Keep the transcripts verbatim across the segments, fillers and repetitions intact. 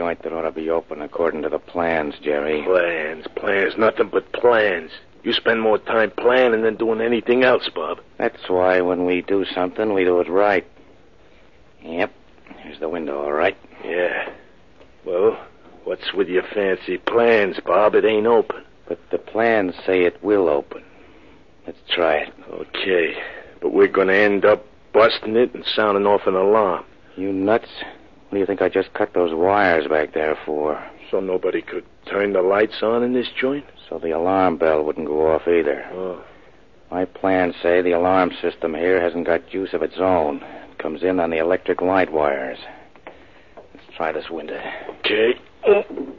joint that ought to be open according to the plans, Jerry. Plans, plans, nothing but plans. You spend more time planning than doing anything else, Bob. That's why when we do something, we do it right. Yep, here's the window, all right. Yeah. Well, what's with your fancy plans, Bob? It ain't open. But the plans say it will open. Let's try it. Okay, but we're going to end up busting it and sounding off an alarm. You nuts? What do you think I just cut those wires back there for? So nobody could turn the lights on in this joint? So the alarm bell wouldn't go off either. Oh. My plans say the alarm system here hasn't got juice of its own. It comes in on the electric light wires. Let's try this window. Okay. Oh.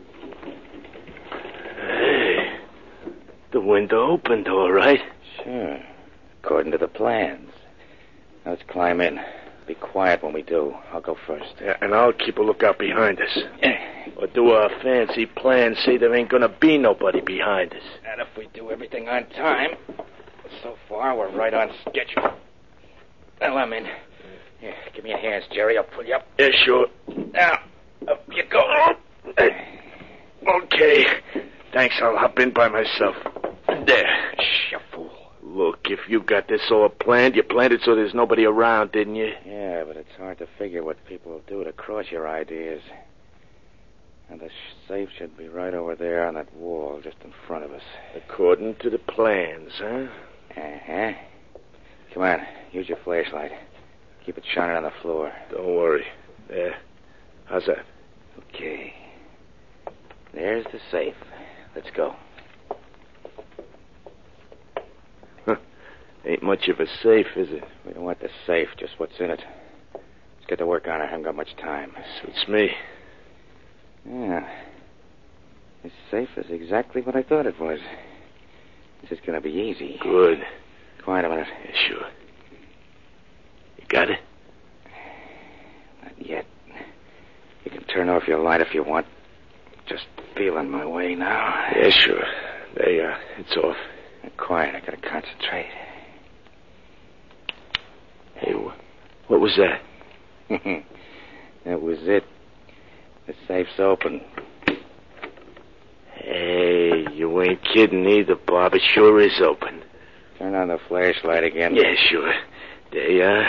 Hey. The window opened, all right. Sure. According to the plans. Now let's climb in. Be quiet when we do. I'll go first. Yeah, and I'll keep a lookout behind us. Or do our fancy plans say there ain't gonna be nobody behind us? And if we do everything on time, so far we're right on schedule. Well, I'm in. Here, give me your hands, Jerry. I'll pull you up. Yeah, sure. Now, up you go. Okay. Thanks, I'll hop in by myself. There. Shh, you fool. Look, if you got this all planned, you planned it so there's nobody around, didn't you? Yeah, but it's hard to figure what people will do to cross your ideas. And the safe should be right over there on that wall just in front of us. According to the plans, huh? Uh-huh. Come on, use your flashlight. Keep it shining on the floor. Don't worry. There. How's that? Okay. There's the safe. Let's go. Ain't much of a safe, is it? We don't want the safe, just what's in it. Let's get to work on it. I haven't got much time. Suits me. Yeah. This safe is exactly what I thought it was. This is going to be easy. Good. Quiet a minute. Yeah, sure. You got it? Not yet. You can turn off your light if you want. Just feeling my way now. Yeah, sure. There you are. It's off. Now, quiet. I got to concentrate. Hey, wh- what was that? That was it. The safe's open. Hey, you ain't kidding either, Bob. It sure is open. Turn on the flashlight again. Yeah, sure. There you are.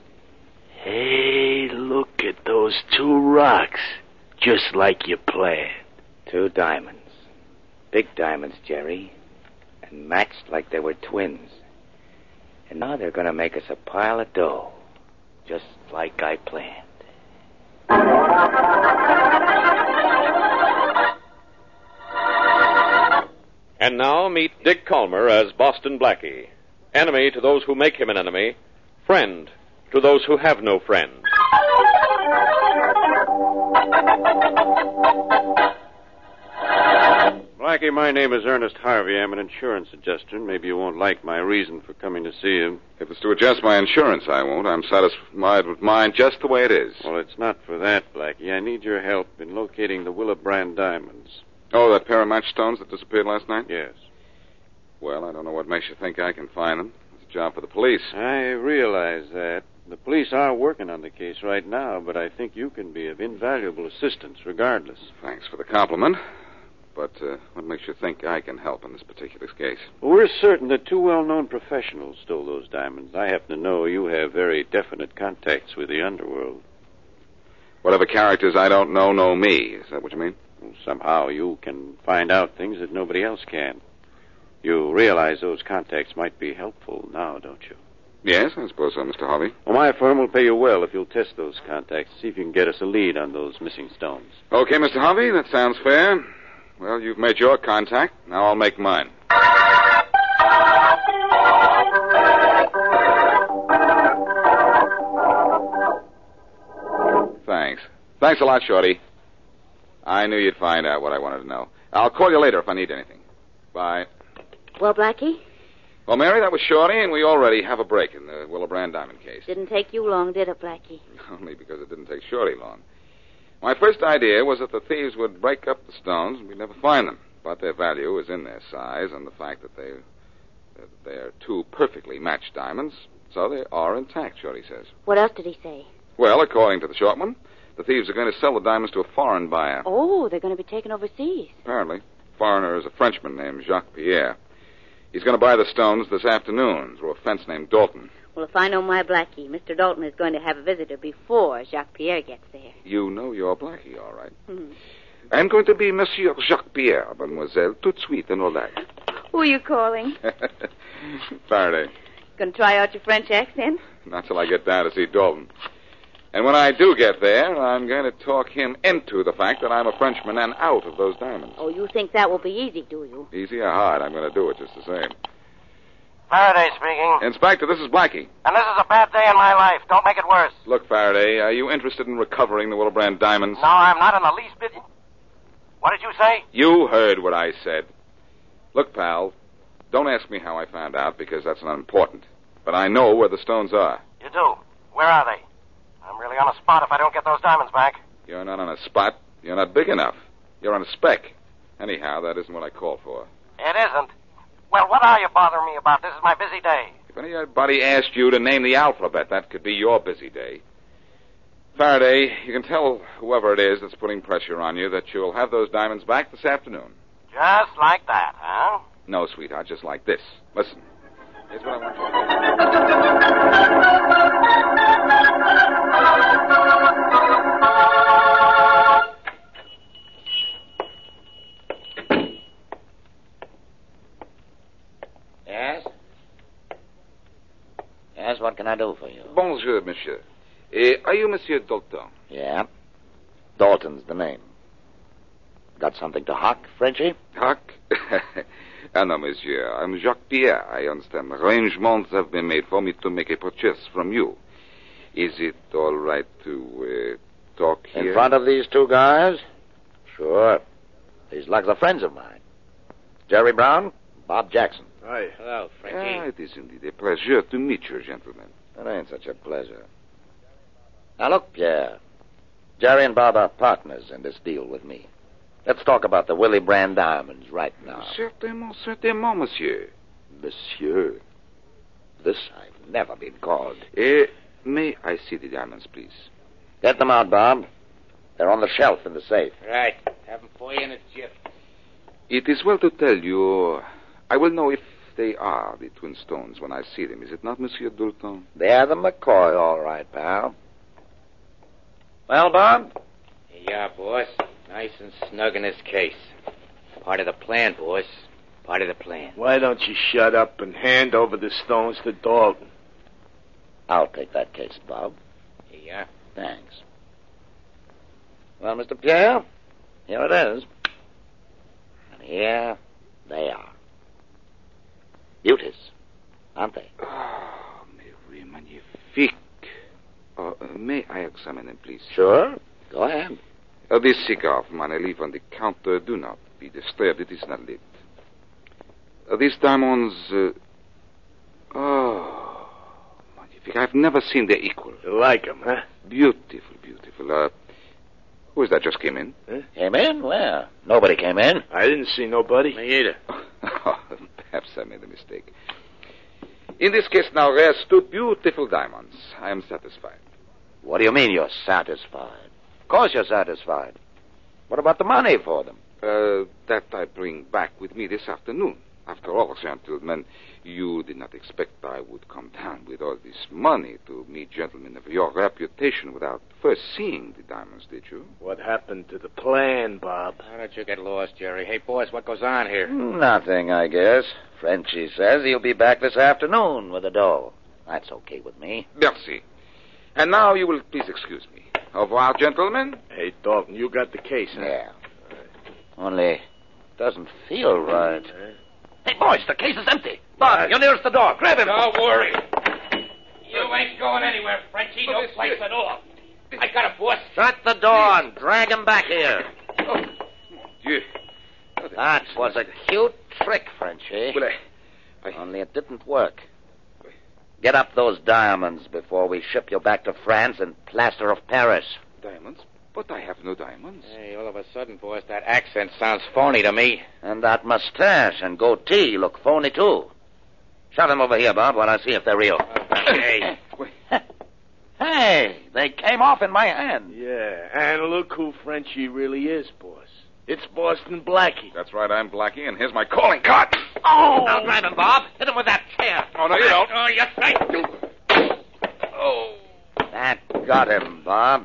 Hey, look at those two rocks. Just like you planned. Two diamonds. Big diamonds, Jerry. And matched like they were twins. And now they're going to make us a pile of dough. Just like I planned. And now meet Dick Calmer as Boston Blackie. Enemy to those who make him an enemy. Friend to those who have no friend. Blackie, my name is Ernest Harvey. I'm an insurance adjuster. Maybe you won't like my reason for coming to see you. If it's to adjust my insurance, I won't. I'm satisfied with mine just the way it is. Well, it's not for that, Blackie. I need your help in locating the Willebrand diamonds. Oh, that pair of match stones that disappeared last night? Yes. Well, I don't know what makes you think I can find them. It's a job for the police. I realize that. The police are working on the case right now, but I think you can be of invaluable assistance regardless. Thanks for the compliment. But uh, what makes you think I can help in this particular case? Well, we're certain that two well-known professionals stole those diamonds. I happen to know you have very definite contacts with the underworld. Whatever characters I don't know know me. Is that what you mean? Well, somehow you can find out things that nobody else can. You realize those contacts might be helpful now, don't you? Yes, I suppose so, Mister Harvey. Well, my firm will pay you well if you'll test those contacts, see if you can get us a lead on those missing stones. Okay, Mister Harvey, that sounds fair. Well, you've made your contact. Now I'll make mine. Thanks. Thanks a lot, Shorty. I knew you'd find out what I wanted to know. I'll call you later if I need anything. Bye. Well, Blackie? Well, Mary, that was Shorty, and we already have a break in the Willebrand Diamond case. Didn't take you long, did it, Blackie? Only because it didn't take Shorty long. My first idea was that the thieves would break up the stones and we'd never find them. But their value is in their size and the fact that they, that they're two perfectly matched diamonds. So they are intact, Shorty says. What else did he say? Well, according to the short one, The thieves are going to sell the diamonds to a foreign buyer. Oh, they're going to be taken overseas. Apparently. Foreigner is a Frenchman named Jacques Pierre. He's going to buy the stones this afternoon through a fence named Dalton. Well, if I know my Blackie, Mister Dalton is going to have a visitor before Jacques Pierre gets there. You know your Blackie, all right. Hmm. I'm going to be Monsieur Jacques Pierre, mademoiselle, tout suite and all that. Who are you calling? Faraday. Going to try out your French accent? Not till I get down to see Dalton. And when I do get there, I'm going to talk him into the fact that I'm a Frenchman and out of those diamonds. Oh, you think that will be easy, do you? Easy or hard, I'm going to do it just the same. Faraday speaking. Inspector, this is Blackie. And this is a bad day in my life. Don't make it worse. Look, Faraday, are you interested in recovering the Willibrand diamonds? No, I'm not in the least bit. What did you say? You heard what I said. Look, pal, don't ask me how I found out, because that's not important. But I know where the stones are. You do? Where are they? I'm really on a spot if I don't get those diamonds back. You're not on a spot. You're not big enough. You're on a speck. Anyhow, that isn't what I called for. It isn't. Well, what are you bothering me about? This is my busy day. If anybody asked you to name the alphabet, that could be your busy day. Faraday, you can tell whoever it is that's putting pressure on you that you'll have those diamonds back this afternoon. Just like that, huh? No, sweetheart, just like this. Listen. Here's what I want you to do. Yes? Yes, what can I do for you? Bonjour, monsieur. Eh, are you Monsieur Dalton? Yeah. Dalton's the name. Got something to hock, Frenchie? Huck? Ah, no, monsieur. I'm Jacques Pierre. I understand. Arrangements have been made for me to make a purchase from you. Is it all right to uh, talk here? In front of these two guys? Sure. These lugs are friends of mine. Jerry Brown, Bob Jackson. Hi. Hello, Ah, it is indeed a pleasure to meet you, gentlemen. It ain't such a pleasure. Now, look, Pierre. Jerry and Bob are partners in this deal with me. Let's talk about the Willibrand diamonds right now. Certainement, certainement, monsieur. Monsieur. This I've never been called. Eh, may I see the diamonds, please? Get them out, Bob. They're on the shelf in the safe. Right. Have them for you in a jiff. It is well to tell you, I will know if they are the twin stones when I see them. Is it not, Monsieur Dalton? They're the McCoy, all right, pal. Well, Bob? Yeah, boss. Nice and snug in this case. Part of the plan, boss. Part of the plan. Why don't you shut up and hand over the stones to Dalton? I'll take that case, Bob. Yeah. Thanks. Well, Mister Pierre, here it is. And here they are. Beauties, aren't they? Oh, mais oui, magnifique. Uh, may I examine them, please? Sure. Go ahead. Uh, this cigar from my leaf on the counter, do not be disturbed. It is not lit. Uh, these diamonds, uh, oh, magnifique. I've never seen their equal. You like 'em, huh? Beautiful, beautiful. Uh, who is that just came in? Huh? Came in? Where? Nobody came in. I didn't see nobody. Me either. Oh, perhaps I made a mistake. In this case now rest two beautiful diamonds. I am satisfied. What do you mean you're satisfied? Of course you're satisfied. What about the money for them? Uh, that I bring back with me this afternoon. After all, gentlemen, you did not expect I would come down with all this money to meet gentlemen of your reputation without first seeing the diamonds, did you? What happened to the plan, Bob? How did you get lost, Jerry? Hey, boss, what goes on here? Nothing, I guess. Frenchie says he'll be back this afternoon with the dough. That's okay with me. Merci. And now you will please excuse me. Au revoir, gentlemen. Hey, Dalton, you got the case, huh? Yeah. Only it doesn't feel right. Hey, boys, the case is empty. Bob, you're nearest the door. Grab him. Don't worry. You ain't going anywhere, Frenchie. No place at all. I got a boss. Shut the door and drag him back here. Oh, Dieu. That was a cute trick, Frenchie. Well, I, I... Only it didn't work. Get up those diamonds before we ship you back to France in plaster of Paris. Diamonds? But I have no diamonds. Hey, all of a sudden, boss, that accent sounds phony to me. And that mustache and goatee look phony, too. Shove them over here, Bob, while I see if they're real. Okay. Wait. Hey, they came off in my hand. Yeah, and look who Frenchie really is, boss. It's Boston Blackie. That's right, I'm Blackie, and here's my calling card. Oh! I'll grab him, Bob. Hit him with that chair. Oh, no, you don't. Oh, yes, I do. Oh. That got him, Bob.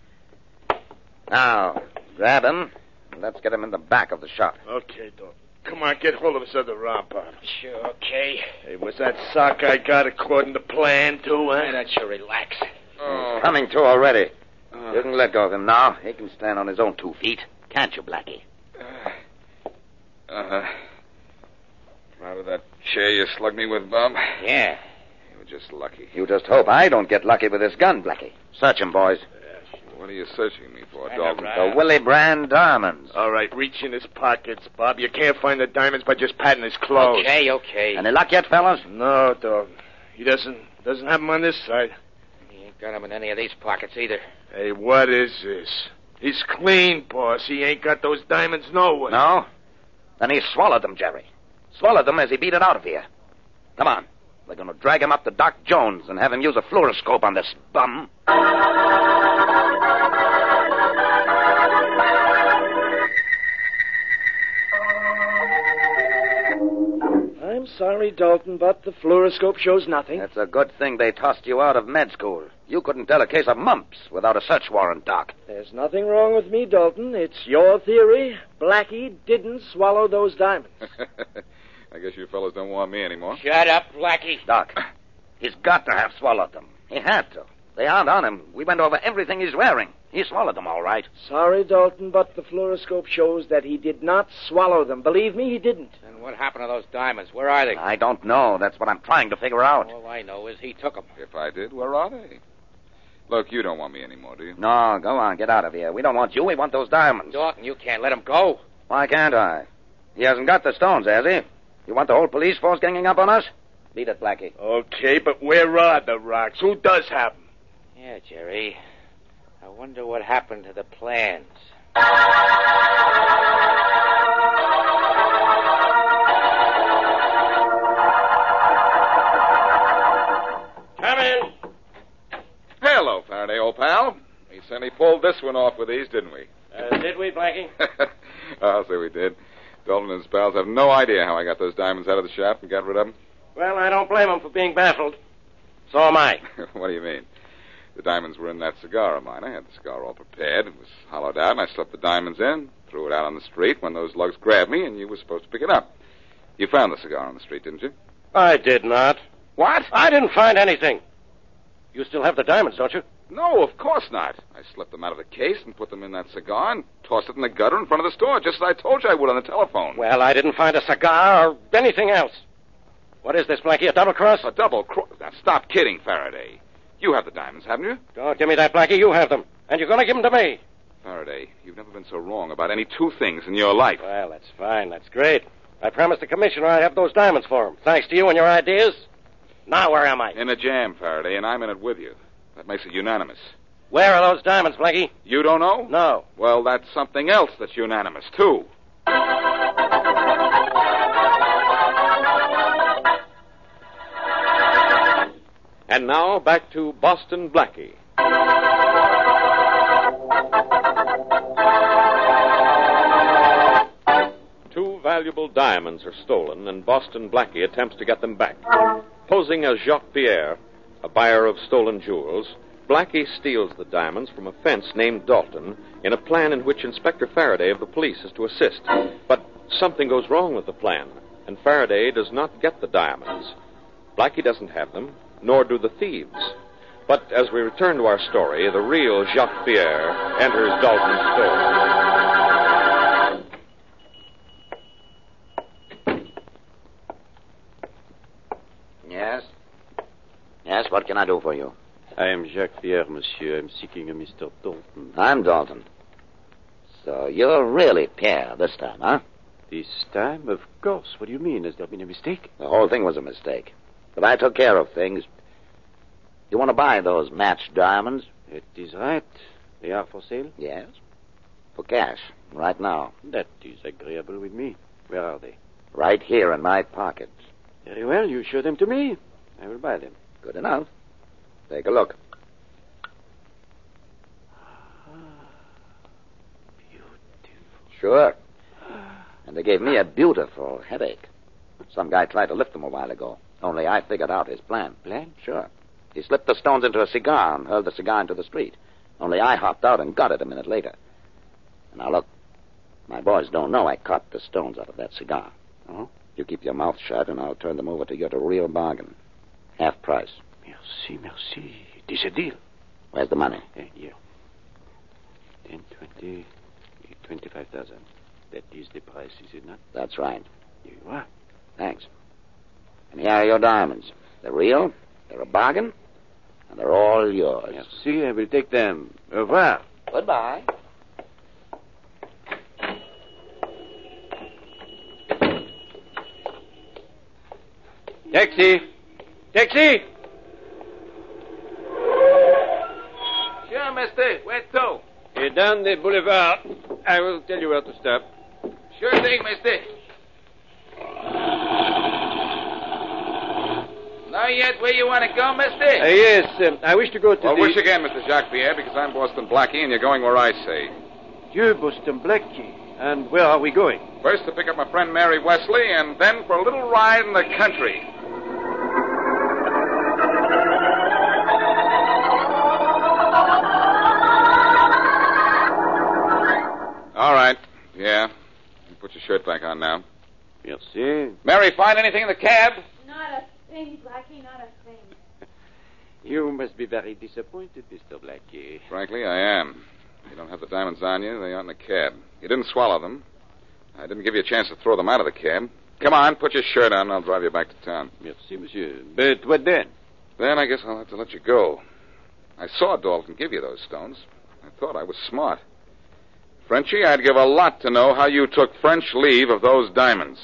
Now, grab him, and let's get him in the back of the shop. Okay, Doc. Come on, get hold of us other rampart. Sure, okay. Hey, was that sock I got according to plan, too, huh? Why don't you relax? Oh. He's coming to already. Uh, you can let go of him now. He can stand on his own two feet. Can't you, Blackie? Uh, uh-huh. Proud of that chair you slugged me with, Bob? Yeah. You were just lucky. You just hope I don't get lucky with this gun, Blackie. Search him, boys. What are you searching me for, I Dalton? know, The Willie Brand diamonds. All right, reach in his pockets, Bob. You can't find the diamonds by just patting his clothes. Okay, okay. Any luck yet, fellas? No, Dog. He doesn't doesn't have them on this side. He ain't got them in any of these pockets either. Hey, what is this? He's clean, boss. He ain't got those diamonds nowhere. No? Then he swallowed them, Jerry. Swallowed them as he beat it out of here. Come on. We're going to drag him up to Doc Jones and have him use a fluoroscope on this bum. I'm sorry, Dalton, but the fluoroscope shows nothing. It's a good thing they tossed you out of med school. You couldn't tell a case of mumps without a search warrant, Doc. There's nothing wrong with me, Dalton. It's your theory. Blackie didn't swallow those diamonds. I guess you fellas don't want me anymore. Shut up, Blackie. Doc, he's got to have swallowed them. He had to. They aren't on him. We went over everything he's wearing. He swallowed them all right. Sorry, Dalton, but the fluoroscope shows that he did not swallow them. Believe me, he didn't. And what happened to those diamonds? Where are they? I don't know. That's what I'm trying to figure out. All I know is he took them. If I did, where are they? Look, you don't want me anymore, do you? No, go on. Get out of here. We don't want you. We want those diamonds. Dalton, you can't let him go. Why can't I? He hasn't got the stones, has he? You want the whole police force ganging up on us? Beat it, Blackie. Okay, but where are the rocks? Who does have them? Yeah, Jerry. I wonder what happened to the plans. Come in. Hello, Faraday, old pal. We certainly pulled this one off with ease, didn't we? Uh, did we, Blackie? I'll say we did. Dalton and his pals have no idea how I got those diamonds out of the shaft and got rid of them. Well, I don't blame them for being baffled. So am I. What do you mean? The diamonds were in that cigar of mine. I had the cigar all prepared. It was hollowed out, and I slipped the diamonds in, threw it out on the street when those lugs grabbed me, and you were supposed to pick it up. You found the cigar on the street, didn't you? I did not. What? I didn't find anything. You still have the diamonds, don't you? No, of course not. I slipped them out of the case and put them in that cigar and tossed it in the gutter in front of the store, just as I told you I would on the telephone. Well, I didn't find a cigar or anything else. What is this, Blackie, a double cross? A double cross? Now, stop kidding, Faraday. You have the diamonds, haven't you? Don't give me that, Blackie. You have them. And you're going to give them to me. Faraday, you've never been so wrong about any two things in your life. Well, that's fine. That's great. I promised the commissioner I'd have those diamonds for him. Thanks to you and your ideas. Now where am I? In a jam, Faraday, and I'm in it with you. That makes it unanimous. Where are those diamonds, Blackie? You don't know? No. Well, that's something else that's unanimous, too. And now, back to Boston Blackie. Two valuable diamonds are stolen, and Boston Blackie attempts to get them back. Posing as Jacques Pierre, a buyer of stolen jewels, Blackie steals the diamonds from a fence named Dalton in a plan in which Inspector Faraday of the police is to assist. But something goes wrong with the plan, and Faraday does not get the diamonds. Blackie doesn't have them, nor do the thieves. But as we return to our story, the real Jacques Pierre enters Dalton's store. Yes? Yes, what can I do for you? I am Jacques Pierre, monsieur. I'm seeking a Mister Dalton. I'm Dalton. So you're really Pierre this time, huh? This time? Of course. What do you mean? Has there been a mistake? The whole thing was a mistake. But I took care of things. You want to buy those matched diamonds? It is right. They are for sale? Yes. For cash, right now. That is agreeable with me. Where are they? Right here in my pocket. Very well. You show them to me. I will buy them. Good enough. Take a look. Sure. And they gave me a beautiful headache. Some guy tried to lift them a while ago. Only I figured out his plan. Plan? Sure. He slipped the stones into a cigar and hurled the cigar into the street. Only I hopped out and got it a minute later. Now, look. My boys don't know I caught the stones out of that cigar. Oh? You keep your mouth shut, and I'll turn them over to you at a real bargain. Half price. Merci, merci. It is a deal. Where's the money? Uh, here. Ten, twenty, twenty-five thousand. That is the price, is it not? That's right. Here you are. Thanks. And here are your diamonds. They're real, they're a bargain, and they're all yours. Merci, I will take them. Au revoir. Goodbye. Taxi! Taxi! Sure, mister. Where to? You're down the boulevard. I will tell you where to stop. Sure thing, mister. Know yet where you want to go, mister? Uh, yes, um, I wish to go to well, the... wish again, Mister Jacques Pierre, because I'm Boston Blackie, and you're going where I say. You, Boston Blackie. And where are we going? First to pick up my friend Mary Wesley, and then for a little ride in the country. All right. Yeah. You put your shirt back on now. Merci. Mary, find anything in the cab? Not a thing, Blackie, not a thing. You must be very disappointed, Mister Blackie. Frankly, I am. You don't have the diamonds on you. They aren't in the cab. You didn't swallow them. I didn't give you a chance to throw them out of the cab. Come on, put your shirt on, and I'll drive you back to town. Merci, monsieur. But what then? Then I guess I'll have to let you go. I saw Dalton give you those stones. I thought I was smart. Frenchie, I'd give a lot to know how you took French leave of those diamonds.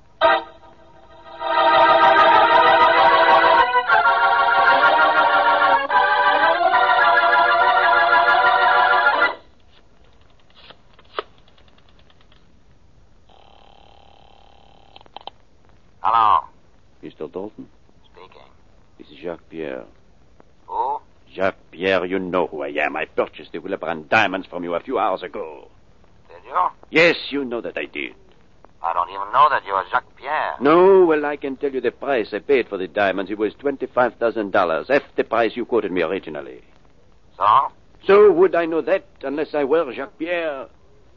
Hello. Mister Dalton? Speaking. This is Jacques Pierre. Who? Jacques Pierre, you know who I am. I purchased the Willebrand diamonds from you a few hours ago. Did you? Yes, you know that I did. I don't even know that you're Jacques Pierre. No, well, I can tell you the price I paid for the diamonds. It was twenty-five thousand dollars, half the price you quoted me originally. So? So would I know that unless I were Jacques Pierre?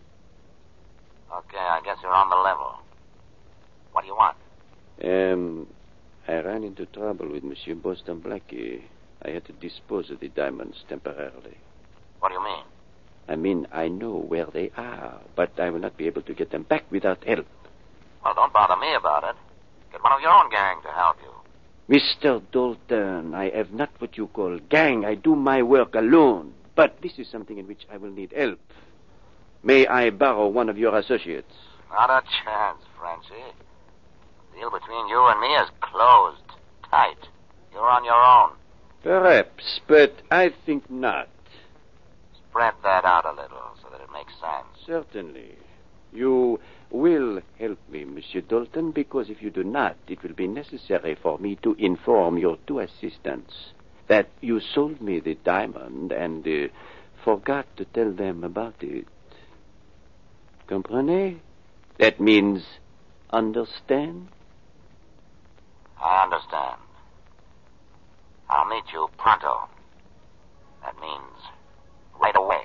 Okay, I guess you're on the level. What do you want? Um, I ran into trouble with Monsieur Boston Blackie. I had to dispose of the diamonds temporarily. What do you mean? I mean, I know where they are, but I will not be able to get them back without help. Well, don't bother me about it. Get one of your own gang to help you. Mister Dalton, I have not what you call gang. I do my work alone. But this is something in which I will need help. May I borrow one of your associates? Not a chance, Frenchie. The deal between you and me is closed. Tight. You're on your own. Perhaps, but I think not. Spread that out a little so that it makes sense. Certainly. You will help me, Monsieur Dalton, because if you do not, it will be necessary for me to inform your two assistants that you sold me the diamond and uh, forgot to tell them about it. Comprenez? That means understand? I understand. I'll meet you pronto. That means right away.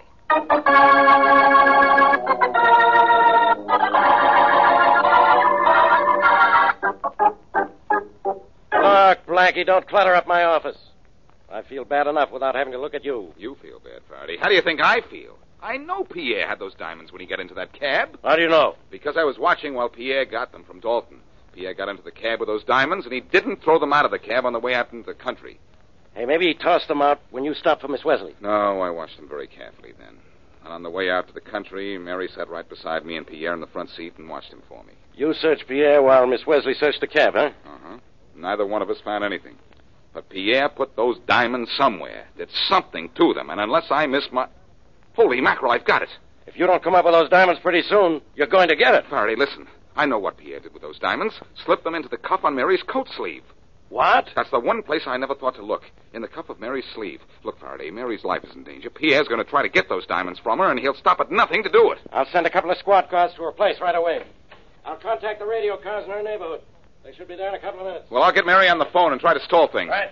Look, Blackie, don't clutter up my office. I feel bad enough without having to look at you. You feel bad, Faraday. How do you think I feel? I know Pierre had those diamonds when he got into that cab. How do you know? Because I was watching while Pierre got them from Dalton. Pierre got into the cab with those diamonds, and he didn't throw them out of the cab on the way out into the country. Hey, maybe he tossed them out when you stopped for Miss Wesley. No, I watched them very carefully then. And on the way out to the country, Mary sat right beside me and Pierre in the front seat and watched him for me. You searched Pierre while Miss Wesley searched the cab, huh? Uh-huh. Neither one of us found anything. But Pierre put those diamonds somewhere. Did something to them. And unless I miss my... Holy mackerel, I've got it. If you don't come up with those diamonds pretty soon, you're going to get it. Faraday, listen. I know what Pierre did with those diamonds. Slipped them into the cuff on Mary's coat sleeve. What? That's the one place I never thought to look. In the cuff of Mary's sleeve. Look, Faraday, Mary's life is in danger. Pierre's going to try to get those diamonds from her, and he'll stop at nothing to do it. I'll send a couple of squad cars to her place right away. I'll contact the radio cars in her neighborhood. They should be there in a couple of minutes. Well, I'll get Mary on the phone and try to stall things. Right.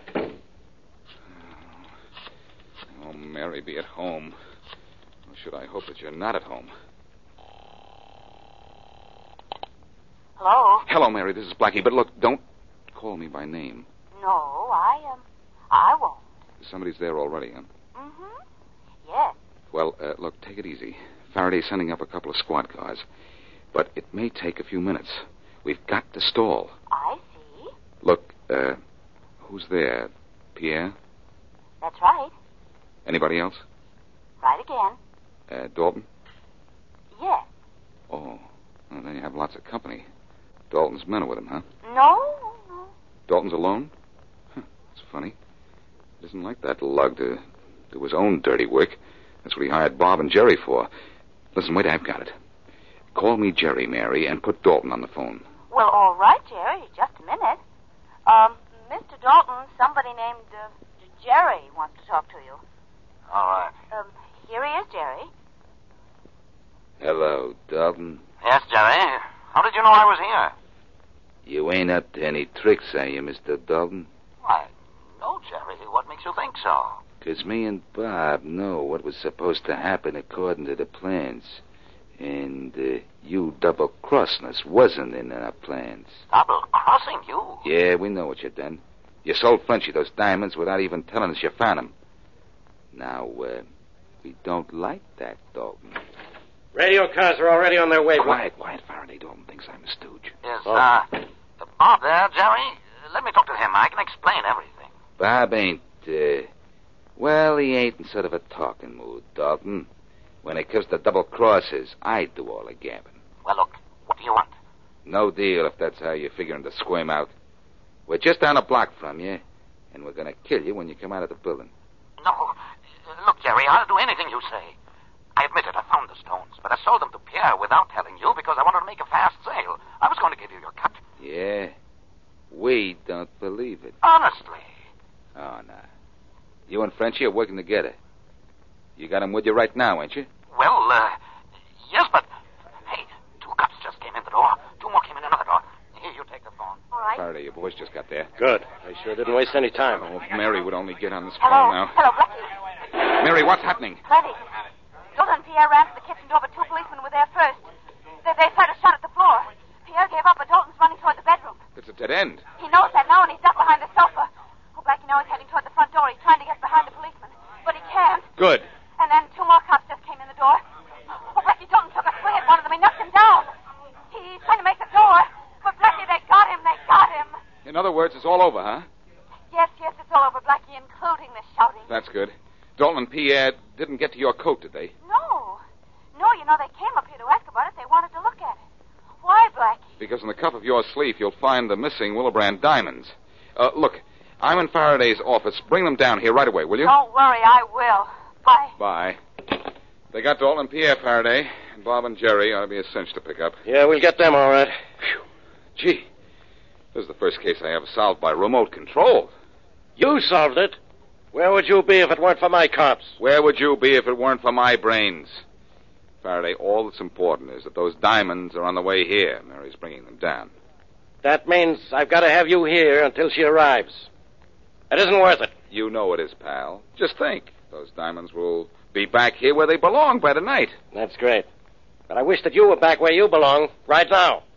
Oh, Mary, be at home. Or should I hope that you're not at home? Hello? Hello, Mary. This is Blackie. But look, don't call me by name. No, I um, I won't. Somebody's there already, huh? Mm-hmm. Yes. Well, uh, look, take it easy. Faraday's sending up a couple of squad cars. But it may take a few minutes. We've got to stall. I see. Look, uh, who's there? Pierre? That's right. Anybody else? Right again. Uh, Dalton? Yes. Oh, well, then you have lots of company. Dalton's men are with him, huh? No, no, no. Dalton's alone? Huh, that's funny. He doesn't like that lug to do his own dirty work. That's what he hired Bob and Jerry for. Listen, wait, I've got it. Call me Jerry, Mary, and put Dalton on the phone. Well, all right, Jerry. Just a minute. Um, Mister Dalton, somebody named uh, Jerry wants to talk to you. All right. Um, here he is, Jerry. Hello, Dalton. Yes, Jerry. How did you know I was here? You ain't up to any tricks, are you, Mister Dalton? Why, no, Jerry. What makes you think so? 'Cause me and Bob know what was supposed to happen according to the plans. And uh, you double-crossing us wasn't in our plans. Double-crossing you? Yeah, we know what you done. You sold Frenchy those diamonds without even telling us you found them. Now, uh, we don't like that, Dalton. Radio cars are already on their way. Quiet, quiet. Faraday Dalton thinks I'm a stooge. Yes, Oh. uh, Bob there, Jerry. Let me talk to him. I can explain everything. Bob ain't, uh... Well, he ain't in sort of a talking mood, Dalton. When it comes to double crosses, I do all the gabbing. Well, look, what do you want? No deal if that's how you're figuring to squirm out. We're just down a block from you, and we're going to kill you when you come out of the building. No. Uh, Look, Jerry, I'll do anything you say. I admit it, I found the stones, but I sold them to Pierre without telling you because I wanted to make a fast sale. I was going to give you your cut. Yeah? We don't believe it. Honestly. Oh, no. You and Frenchy are working together. You got him with you right now, ain't you? Well, uh, yes, but... Hey, two cops just came in the door. Two more came in another door. Here, you take the phone. All right. Faraday, your boys just got there. Good. They sure didn't waste any time. Oh, if Mary would only get on this Hello. phone now. Hello, Blackie. Mary, what's happening? Plenty. Dalton and Pierre ran to the kitchen door, but two policemen were there first. They, they fired a shot at the floor. Pierre gave up, but Dalton's running toward the bedroom. It's a dead end. He knows that now, and he's ducked behind the sofa. Oh, Blackie, now he's heading toward the front door. He's trying to get behind the policeman, but he can't. Good. And then two more cops just came in the door. Oh, Blackie, Dalton took a swing at one of them. He knocked him down. He's trying to make the door. But, Blackie, they got him. They got him. In other words, it's all over, huh? Yes, yes, it's all over, Blackie, including the shouting. That's good. Dalton and Pierre didn't get to your coat, did they? No. No, you know, they came up here to ask about it. They wanted to look at it. Why, Blackie? Because in the cuff of your sleeve, you'll find the missing Willebrand diamonds. Uh, look, I'm in Faraday's office. Bring them down here right away, will you? Don't worry, I will. Bye. Bye. They got Dalton and Pierre Faraday, and Bob and Jerry ought to be a cinch to pick up. Yeah, we'll get them all right. Phew. Gee, this is the first case I ever solved by remote control. You solved it. Where would you be if it weren't for my cops? Where would you be if it weren't for my brains? Faraday, all that's important is that those diamonds are on the way here. Mary's bringing them down. That means I've got to have you here until she arrives. It isn't worth it. You know it is, pal. Just think. Those diamonds will be back here where they belong by tonight. That's great. But I wish that you were back where you belong right now.